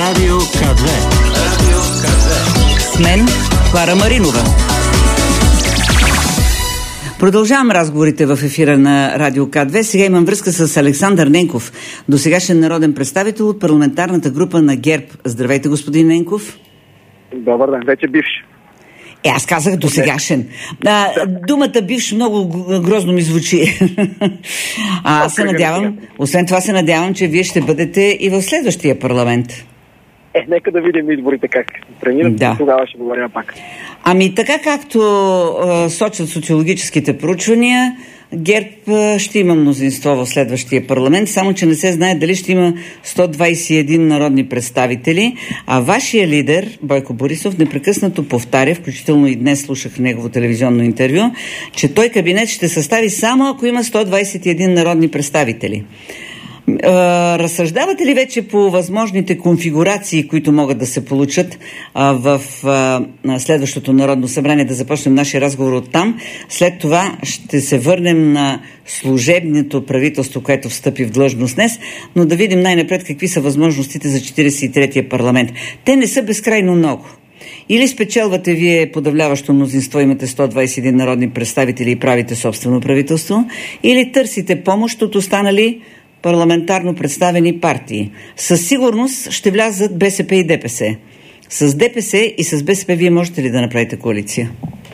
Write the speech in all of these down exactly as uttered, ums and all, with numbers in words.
Радио Ка две. Радио Ка две. С мен Клара Маринова. Продължавам разговорите в ефира на Радио Ка две. Сега имам връзка с Александър Ненков, досегашен народен представител от парламентарната група на ГЕРБ. Здравейте, господин Ненков. Добър ден, вече бивш. Е, аз казах досегашен. А, думата бивш много грозно ми звучи. А аз се надявам, освен това се надявам, че вие ще бъдете и в следващия парламент. Е, нека да видим изборите как преминат, да. Тогава ще говорим пак. Ами така както а, сочат социологическите проучвания, ГЕРБ ще има мнозинство в следващия парламент, само че не се знае дали ще има сто двадесет и един народни представители, а вашия лидер, Бойко Борисов, непрекъснато повтаря, включително и днес слушах негово телевизионно интервю, че той кабинет ще състави само ако има сто двадесет и един народни представители. Разсъждавате ли вече по възможните конфигурации, които могат да се получат а, в а, следващото Народно събрание? Да започнем нашия разговор от там. След това ще се върнем на служебното правителство, което встъпи в длъжност днес, но да видим най-напред какви са възможностите за четиридесет и третия парламент. Те не са безкрайно много. Или спечелвате вие подавляващо мнозинство, имате сто двадесет и един народни представители и правите собствено правителство, или търсите помощ от останали парламентарно представени партии. Със сигурност ще влязат БСП и ДПС. С ДПС и с БСП вие можете ли да направите коалиция?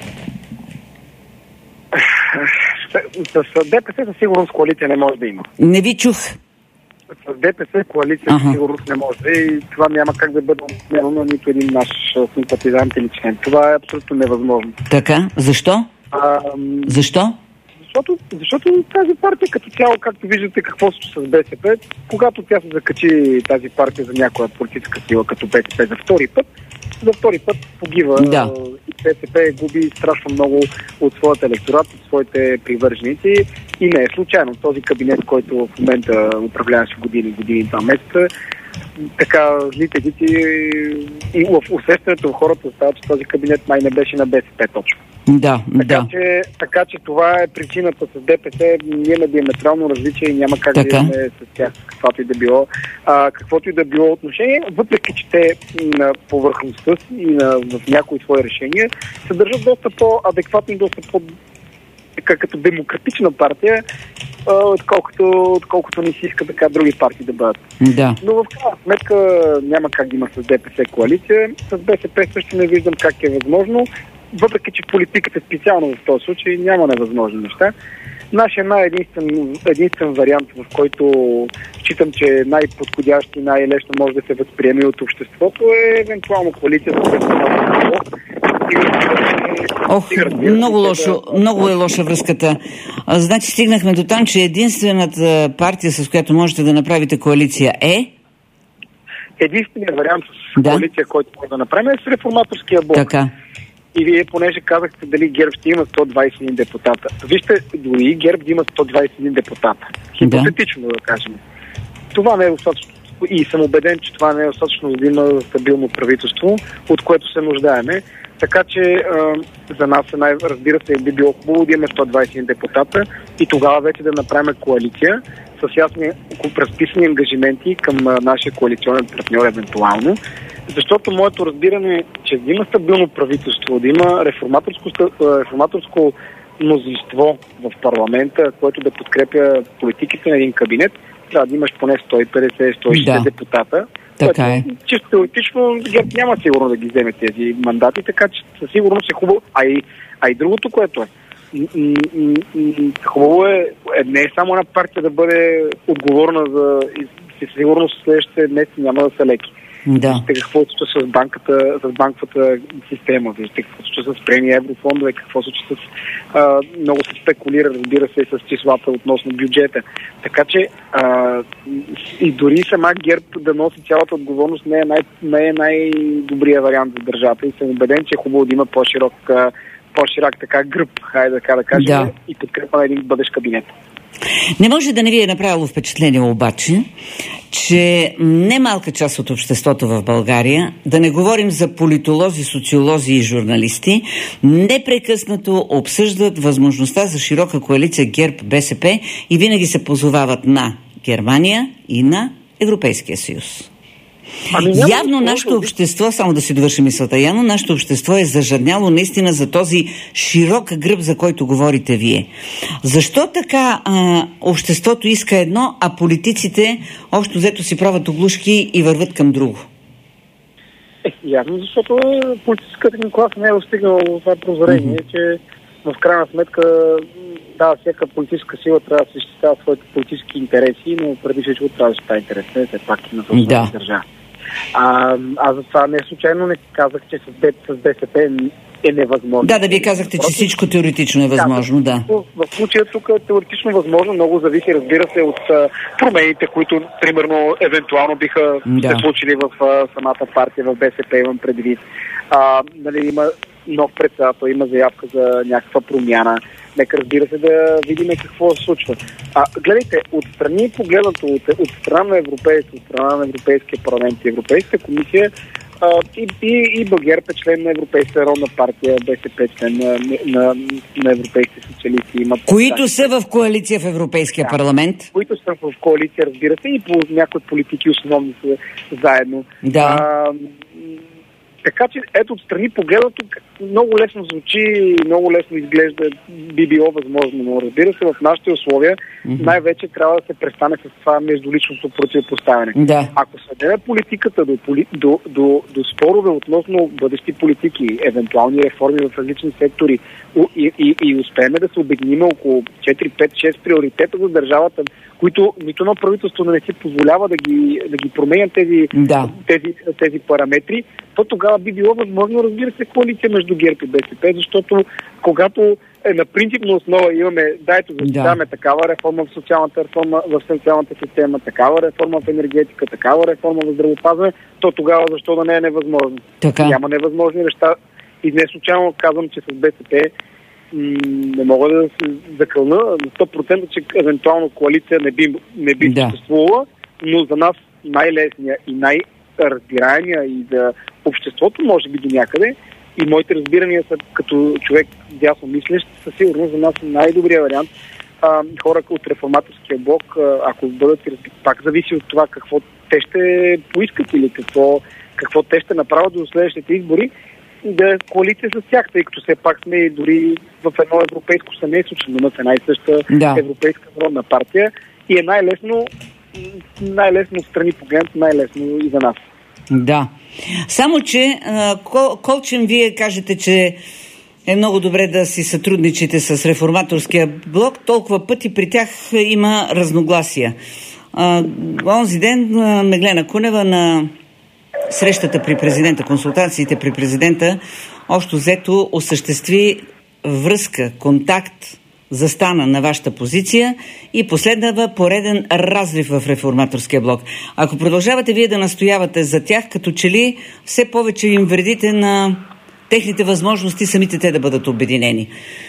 С, с ДПС със сигурност коалиция не може да има. Не ви чух. С ДПС коалиция ага. със сигурност не може и това няма как да бъде отменено на нито един наш симпатизант или член. Това е абсолютно невъзможно. Така? Защо? А, Защо? Защото, защото тази партия като цяло, както виждате какво се с БСП, когато тя се закачи тази партия за някоя политическа сила като БСП за втори път, за втори път погива да. И БСП губи страшно много от своята електорат, от своите привърженици и не е случайно. Този кабинет, който в момента управляваше години, години и два месеца, така злите дити и в усещането в хората става, че този кабинет май не беше на БСП точно. Да, така, да. Че, така че това е причината с ДПС. Ние имаме диаметрално различие и няма как така да имаме с тях каквото и да било. А, каквото и да било отношение, въпреки че те на повърхността си и на, в някои свои решения се държат доста по-адекватно и доста по- така, като демократична партия, отколкото, отколкото не си иска така други партии да бъдат. Да. Но в крайна сметка няма как да има с ДПС коалиция. С БСП също не виждам как е възможно. Въпреки че политиката специално в този случай няма невъзможни неща. Нашия най-единствен единствен вариант, в който считам, че е най-подходящ и най-лесно може да се възприеме от обществото, е евентуално коалицията с национално. Ох, много лошо, много е лоша връзката. А, значи стигнахме до там, че единствената партия, с която можете да направите коалиция е? Единственият вариант с да. коалиция, който може да направим е с реформаторския блок. Така. И вие, понеже казахте дали ГЕРБ ще има сто двадесет и един депутата. Вижте, дори ГЕРБ да има сто двадесет и един депутата. Хипотетично да, да кажем. Това не е достатъчно. И съм убеден, че това не е достатъчно да има стабилно правителство, от което се нуждаеме. Така че а, за нас, най- разбира се, би било хубаво да имаме сто двадесет и един депутата и тогава вече да направим коалиция с ясни разписани ангажименти към а, нашия коалиционен партньор евентуално. Защото моето разбиране е, че да има стабилно правителство, да има реформаторско, реформаторско мнозинство в парламента, което да подкрепя политиките на един кабинет, трябва да имаш поне сто и петдесет - сто и шейсет да. депутата. Така е. Чисто теоретично ГЕРБ няма сигурно да ги вземе тези мандати, така че със сигурност е хубаво. А и, а и другото, което е, хубаво е, не е само една партия да бъде отговорна за със сигурност следващите месеци няма да са леки. Да. Вижте какво се случва с банката, с банковата система, вижте какво се случва с премия еврофондове, какво се случва с... А, много се спекулира, разбира се, с числата относно бюджета. Така че а, и дори сама ГЕРБ да носи цялата отговорност не е, най, не е най-добрия вариант за държавата и съм убеден, че е хубаво да има по-широк, по-широк така гръб, хайде така да кажем, да. И подкрепа на един бъдещ кабинет. Не може да не ви е направило впечатление обаче, че немалка част от обществото в България, да не говорим за политолози, социолози и журналисти, непрекъснато обсъждат възможността за широка коалиция ГЕРБ-БСП и винаги се позовават на Германия и на Европейския съюз. Ами, явно нашето общество, само да си довърши мисълта, явно нашето общество е зажадняло наистина за този широк гръб, за който говорите вие. Защо така а, обществото иска едно, а политиците общо взето си правят оглушки и върват към друго? Е, явно, защото политическата ни класа не е достигнала това прозрение, mm-hmm. че в крайна сметка, да, всяка политическа сила трябва да се защитава своите политически интереси, но преди всичко трябва да защитава интересите, все пак и на собствената да. държава. А, аз за това не случайно не казах, че с, с БСП е невъзможно. Да, да, вие казахте, че всичко теоретично е възможно, да. да. В, в случая тук е теоретично възможно, много зависи, разбира се, от а, промените, които, примерно, евентуално биха да. се случили в а, самата партия, в БСП, имам предвид. А, нали, има нов председател, има заявка за някаква промяна. Нека, разбира се, да видим какво се случва. А, гледайте, отстрани погледнато, от, от страна на Европейския, от страна на Европейския парламент и Европейска комисия, а, и, и, и БГЕРП е член на Европейска народна партия, БСП член на, на, на Европейски социалисти. Имат които да, са в коалиция в Европейския да, парламент. Които са в коалиция, разбира се, и по някои политики основно са заедно. Да. А, Така че, ето, отстрани погледнато, много лесно звучи, много лесно изглежда, би било възможно, но разбира се, в нашите условия mm-hmm. най-вече трябва да се престане с това междуличното противопоставяне. Да. Ако сведеме политиката до, до, до, до спорове относно бъдещи политики, евентуални реформи в различни сектори и, и, и успеем да се обединим около четири, пет, шест приоритета за държавата, които нито на правителство не си позволява да ги, да ги променят тези, да. тези, тези параметри, то тогава би било възможно, разбира се, коалиция между ГЕРБ и БСП, защото когато е на принципна основа имаме, дайте защитаваме да. такава реформа в социалната реформа, в социалната система, такава реформа в енергетика, такава реформа в здравеопазване, то тогава защо да не е невъзможно? Така. Няма невъзможни неща. И не случайно казвам, че с БСП не мога да се закълна на сто процента, че евентуално коалиция не би, не би да. съществувала, но за нас най-лесния и най-разбираемия и за обществото може би до някъде, и моите разбирания са като човек дясно мислещ, със сигурност за нас най-добрият вариант. А, хора от реформаторския блок, ако бъдат, пак зависи от това какво те ще поискат или какво, какво те ще направят до следващите избори, да е коалиция с тях, тъй като все пак сме дори в едно европейско семейство, членуваме в една и съща да. европейска народна партия, и е най-лесно, най-лесно страни погледнат, най-лесно и за нас. Да. Само, че колчем вие кажете, че е много добре да си сътрудничите с реформаторския блок, толкова пъти при тях има разногласия. А, онзи ден Меглена Кунева на срещата при президента, консултациите при президента, общо взето осъществи връзка, контакт, застана на вашата позиция и последва пореден разрив в реформаторския блок. Ако продължавате вие да настоявате за тях, като че ли все повече им вредите на техните възможности самите те да бъдат обединени.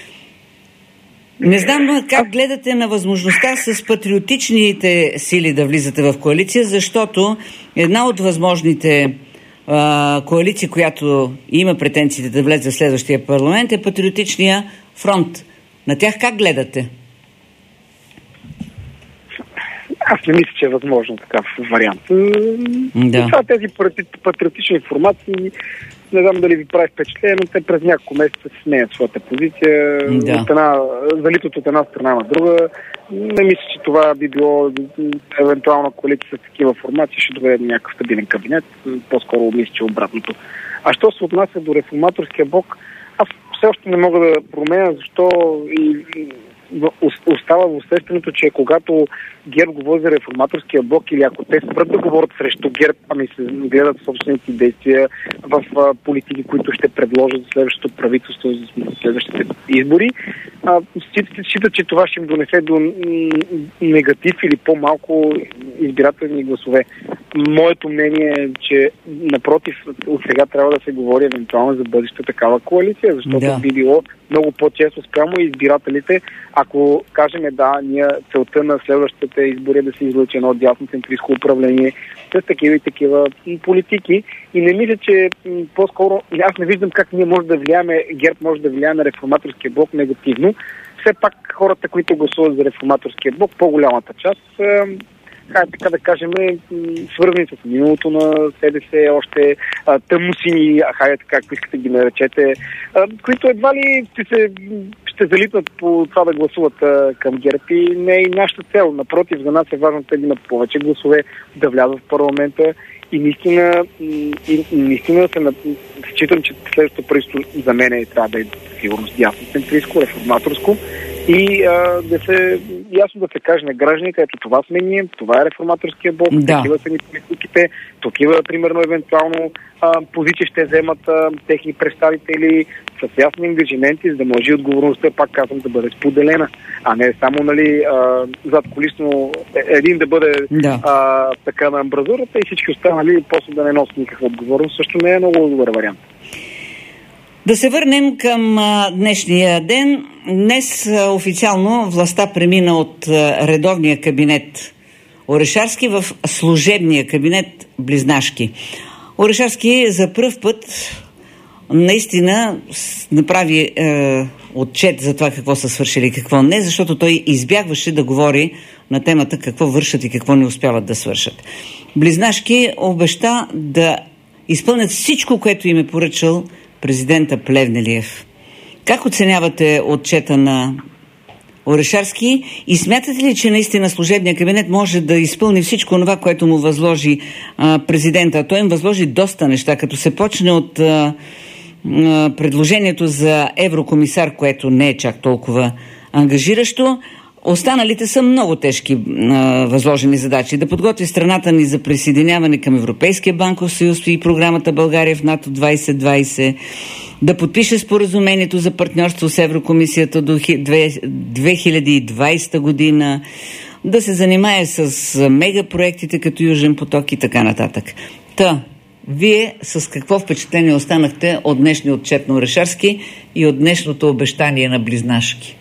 Не знам как гледате на възможността с патриотичните сили да влизате в коалиция, защото една от възможните а, коалиции, която има претенциите да влезе в следващия парламент, е Патриотичния фронт. На тях как гледате? Аз не мисля, че е възможно такъв вариант. Да. Това тези патриотични информации, не знам дали ви прави впечатление, но те през няколко месеца се сменят своята позиция, да. от една, залитат от една страна на друга. Не мисля, че това би било евентуална коалиция с такива формации, ще доведе до някакъв стабилен кабинет. По-скоро мисля, че обратното. А що се отнася до реформаторския блок, аз все още не мога да променя защо и остава в усещането, че когато ГЕРБ говори за реформаторския блок или ако те спрат да говорят срещу ГЕРБ, ами се гледат собствените действия в а, политики, които ще предложат за следващото правителство, за следващите избори, считат, че това ще им донесе до негатив или по-малко избирателни гласове. Моето мнение е, че напротив, от сега трябва да се говори евентуално за бъдеща такава коалиция, защото да. би било много по-често спрямо избирателите, ако кажем да, ние целта на следващите избори е да се излъчи едно дясно центристко управление с такива и такива политики. И не мисля, че по-скоро, аз не виждам как ние може да влияеме, ГЕРБ може да влияе на реформаторския блок негативно. Все пак хората, които гласуват за реформаторския блок, по-голямата част как, така да кажем, свързани с миналото на СДС, още а, тъмносини, а хайде така, ако искате ги наречете, а, които едва ли ще, се, ще залитнат по това да гласуват а, към ГЕРБ и не е и нашата цел. Напротив, за нас е важно те да имат повече гласове, да влязат в парламента и наистина, и, наистина се считам, че следващото правителство за мен е, трябва да е сигурно дясно центристко, реформаторско и а, да се ясно да се каже на гражданите, ето това сме ние, това е реформаторския блок, да. Такива са ни политиките, такива, примерно, евентуално а, позиции ще вземат а, техни представители с ясни ангажименти, за да може отговорността, пак казвам, да бъде споделена, а не само, нали, а, зад колисно един да бъде да. а, така на амбразурата и всички останали после да не носят никаква отговорност, също не е много добър вариант. Да се върнем към а, днешния ден. Днес а, официално властта премина от а, редовния кабинет Орешарски в служебния кабинет Близнашки. Орешарски за пръв път наистина направи е, отчет за това какво са свършили и какво не, защото той избягваше да говори на темата какво вършат и какво не успяват да свършат. Близнашки обеща да изпълнят всичко, което им е поръчал президента Плевнелиев. Как оценявате отчета на Орешарски и смятате ли, че наистина служебният кабинет може да изпълни всичко това, което му възложи а, президента? Той им възложи доста неща, като се почне от а, а, предложението за еврокомисар, което не е чак толкова ангажиращо. Останалите са много тежки а, възложени задачи. Да подготви страната ни за присъединяване към Европейския банков съюз и програмата България в НАТО двайсет двайсет, да подпише споразумението за партньорство с Еврокомисията до две хиляди и двайсета година, да се занимае с мегапроектите като Южен поток и така нататък. Та, вие с какво впечатление останахте от днешния отчет на Орешарски и от днешното обещание на Близнашки?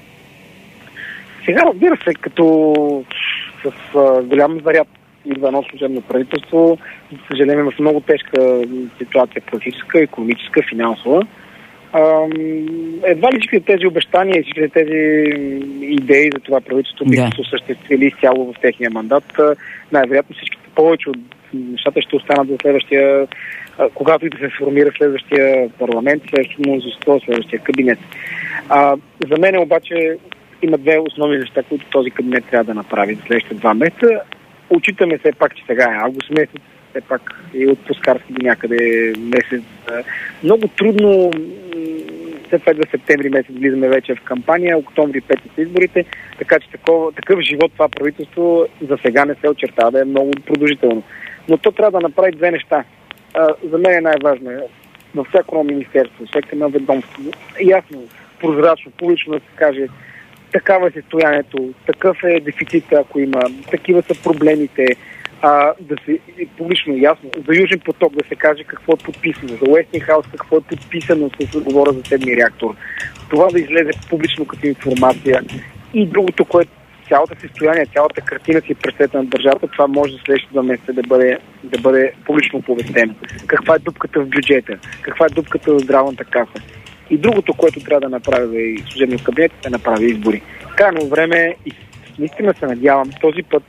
Сега, разбира се, като с а, голям заряд идва едно служебно правителство, за съжаление в много тежка ситуация, политическа, икономическа, финансова. А, едва ли всички тези обещания и всички тези идеи за това правителство биха да. се осъществили изцяло в техния мандат. Най-вероятно всичките повече от нещата ще останат за следващия, когато и да се сформира следващия парламент, следващото мнозинство, следващия кабинет. А, за мен обаче има две основни неща, които този кабинет трябва да направи за следващите два месеца. Отчитаме все пак, че сега е август месец, все пак и отпускарски до някъде месец. Много трудно, след това до септември месец влизаме вече в кампания, октомври пети са изборите, така че такова, такъв живот това правителство за сега не се очертава да е много продължително. Но то трябва да направи две неща. За мен е най-важно във всяко министерство, всяко едно ведомство, ясно, прозрачно, публично да се каже такава е състоянието, такъв е дефицита, ако има, такива са проблемите, а, да се публично ясно. За Южен поток да се каже какво е подписано, за Уестингхаус какво е подписано, с говоря за седмия реактор. Това да излезе публично като информация. И другото, което цялото състояние, цялата картина си пресета на държавата, това може за следващите два месеца да бъде, да бъде публично оповестено. Каква е дупката в бюджета, каква е дупката в здравната каса. И другото, което трябва да направи и служебният кабинет, е да направи избори. Крайно време и наистина се надявам този път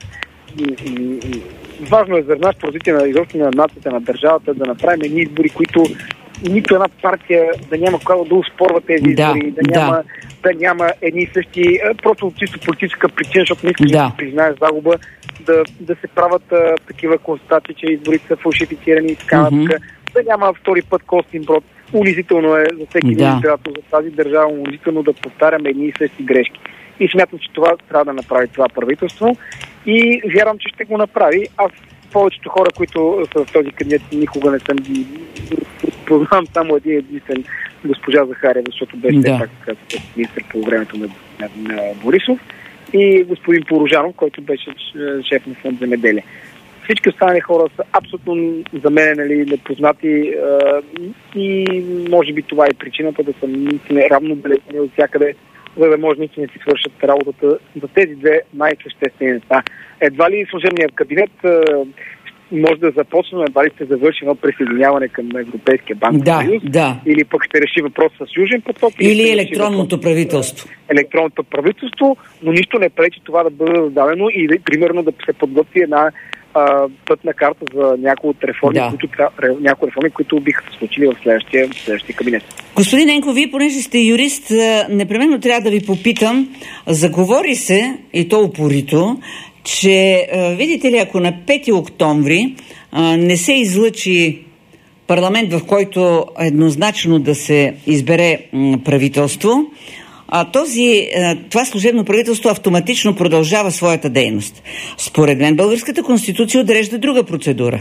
важно е за нашето развитие на изобщо на нацията, на държавата, да направим едни избори, които нито една партия да няма кога да успорва тези избори, да, да, няма, да. да няма едни и същи, просто от чисто политическа причина, защото не искаш да се признаеш загуба, да, да се правят а, такива констатации, че изборите са фалшифицирани и така нататък. Mm-hmm. Да няма втори път Костинброд. Унизително е за всеки един избирател за тази държава, унизително да повтаряме едни и същи грешки. И смятам, че това трябва да направи това правителство и вярвам, че ще го направи. Аз повечето хора, които са в този кабинет, никога не съм ги познавам, само един единствен госпожа Захариева, защото беше да. така министър по времето на, на, на Борисов, и господин Порожанов, който беше шеф на фонд земеделие. Всички останали хора са абсолютно за мен, нали, непознати а, и може би това е причината да са наистина равно далечни от всякъде, за да може наистина да си свършат работата за тези две най-съществени неща. Едва ли служебният кабинет а, може да започне, едва ли ще завърши едно присъединяване към Европейския банков да, съюз, да. или пък ще реши въпроса с Южен поток. Или, или електронното правителство. Електронното правителство, но нищо не пречи това да бъде зададено и да, примерно да се подготви една а, пътна карта за някои от реформи, да. които, някои реформи, които биха се случили в следващия, в следващия кабинет. Господин Ненков, вие, понеже сте юрист, непременно трябва да ви попитам, заговори се, и то упорито, че, видите ли, ако на пети октомври не се излъчи парламент, в който еднозначно да се избере правителство, а този, това служебно правителство автоматично продължава своята дейност. Според мен българската конституция отрежда друга процедура.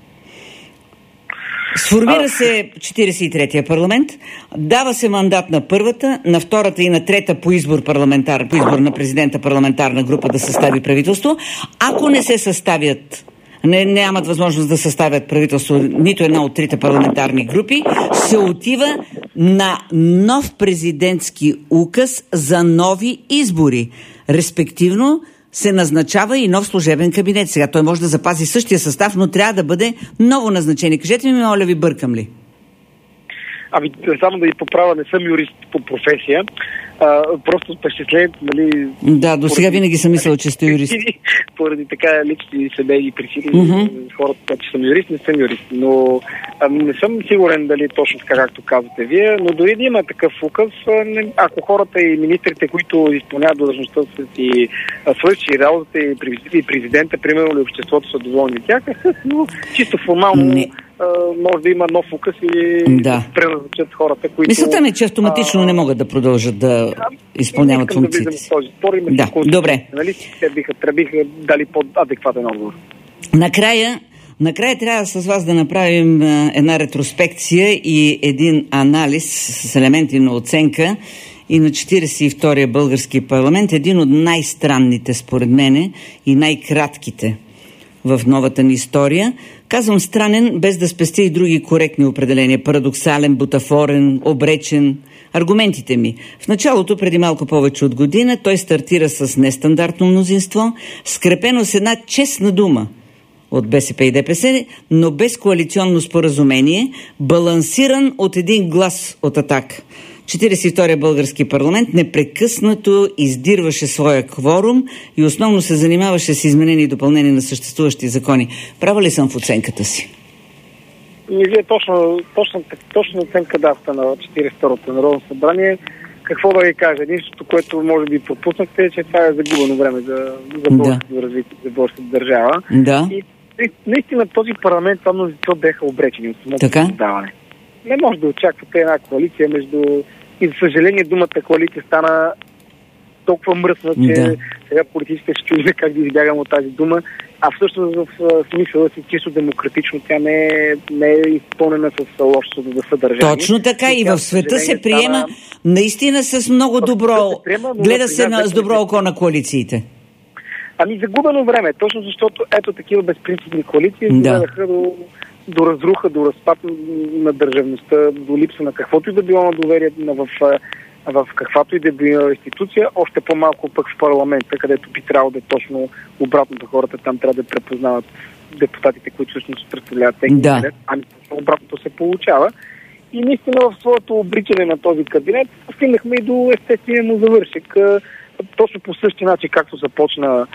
Сформира се четиридесет и третия парламент, дава се мандат на първата, на втората и на трета по избор, парламентар, по избор на президента парламентарна група да състави правителство. Ако не се съставят, не, нямат възможност да съставят правителство нито една от трите парламентарни групи, се отива на нов президентски указ за нови избори. Респективно се назначава и нов служебен кабинет. Сега той може да запази същия състав, но трябва да бъде ново назначение. Кажете ми, моля ви, бъркам ли? Ами, само да ви поправя, не съм юрист по професия. А, просто впечатлението, нали... Да, до сега винаги съм мислила, че сте юрист. Поради така лични семейни причини, mm-hmm. хората, че съм юрист, не съм юрист. Но а, не съм сигурен дали точно така, както казвате вие, но дори да има такъв указ, ако хората и министрите, които изпълняват длъжността си, свърши работата и президента, примерно, или обществото са доволни от тях, но чисто формално... Не. Uh, може да има нов указ и да преназначат хората, които... Мисълта ми е, че автоматично uh, не могат да продължат да изпълняват функциите си. Да, да. Добре. Нали? Те биха, биха дали по-адекватен отговор. Накрая, накрая трябва с вас да направим uh, една ретроспекция и един анализ с елементи на оценка и на четиридесет и втория български парламент. Един от най-странните, според мене, и най-кратките в новата ни история. Казвам странен, без да спестя и други коректни определения. Парадоксален, бутафорен, обречен. Аргументите ми. В началото, преди малко повече от година, той стартира с нестандартно мнозинство, скрепено с една честна дума от БСП и ДПС, но без коалиционно споразумение, балансиран от един глас от Атака. четиридесет и втория български парламент непрекъснато издирваше своя кворум и основно се занимаваше с изменение и допълнение на съществуващи закони. Права ли съм в оценката си? И вие точно, точно, точно оценка дадохте на четиридесет и второто Народно събрание. Какво да ви кажа? Единството, което може би пропуснахте, е, че това е загубено време за, за българското да. развитие, за българската държава. Да. И наистина този парламент, това мнозинство беха обречени от самото създаване. Не може да очаквате една коалиция между... И за съжаление думата коалиция стана толкова мръсна, че да. Сега политиците ще чудим как да избягам от тази дума, а всъщност в смисъла си чисто демократично тя не е, не е изпълнена с лошото за съдържание. Точно така и, и в света се приема стана... наистина с много добро... Се приема, гледа се на, с добро око на коалициите. Ами загубено време, точно защото ето такива безпринципни коалиции да. доведаха до... до разруха, до разпад на държавността, до липса на каквото и да било на доверие в, в каквато и да било институция, още по-малко пък в парламента, където би трябвало да е точно обратното. Хората там трябва да препознават депутатите, които всъщност представляват техния да. кабинет, а обратното се получава. И наистина в своето обричане на този кабинет стигнахме и до естествения му завършек. Точно по същия начин, както започна,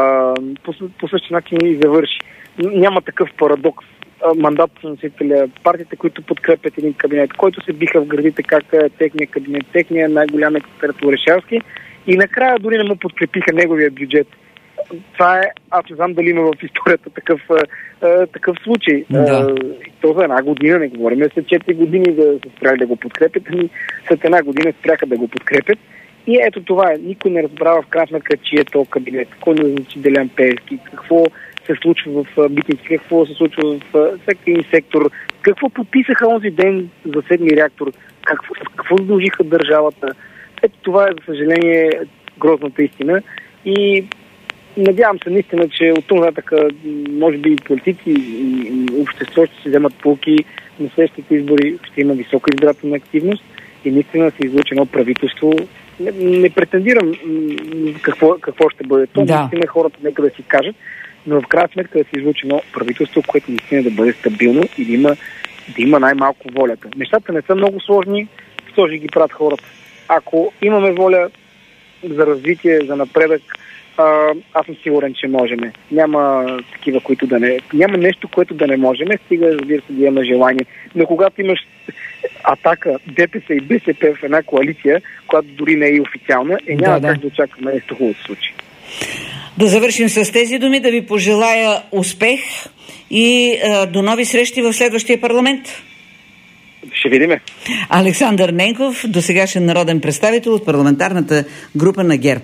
по, по същия начин и завърши. Няма такъв парадокс. Мандат на носителя, партиите, които подкрепят един кабинет, който се биха в градите как е техния кабинет, техния най-голям експерт Орешарски и накрая дори не му подкрепиха неговия бюджет. Това е, аз не знам дали има в историята такъв, а, такъв случай. Да. И то за една година, не говорим след четири години да се спряли да го подкрепят, ами след една година спряха да го подкрепят. И ето това е. Никой не разбрава в крайна сметка, чие е то кабинет, кой не назначи Делян Пеевски, какво се случва в Битници, какво се случва в всеки един сектор, какво подписаха онзи ден за седми реактор, какво, какво задължиха държавата. Ето това е, за съжаление, грозната истина. И надявам се наистина, че от това нататък, може би и политици и общество ще се вземат полки на следващите избори, ще има висока избирателна активност и наистина се излучи едно правителство. Не, не претендирам какво, какво ще бъде то, да. Наистина хората нека да си кажат. но в крайна сметка да се излучи едно правителство, което наистина да бъде стабилно и да има, да има най-малко волята. Нещата не са много сложни, сложи ги правят хората. Ако имаме воля за развитие, за напредък, а, аз съм сигурен, че можем. Няма такива, които да не... Няма нещо, което да не можем, стига, разбира се, да имаме желание. Но когато имаш Атака, ДПС и БСП в една коалиция, която дори не е и официална, е няма да, как да. да очакваме нещо хубаво да се случи. Да завършим с тези думи, да ви пожелая успех и а, до нови срещи в следващия парламент. Ще видиме. Александър Ненков, досегашен народен представител от парламентарната група на ГЕРБ.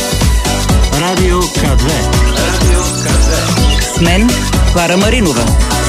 Радио К две. Радио К две. С мен Клара Маринова.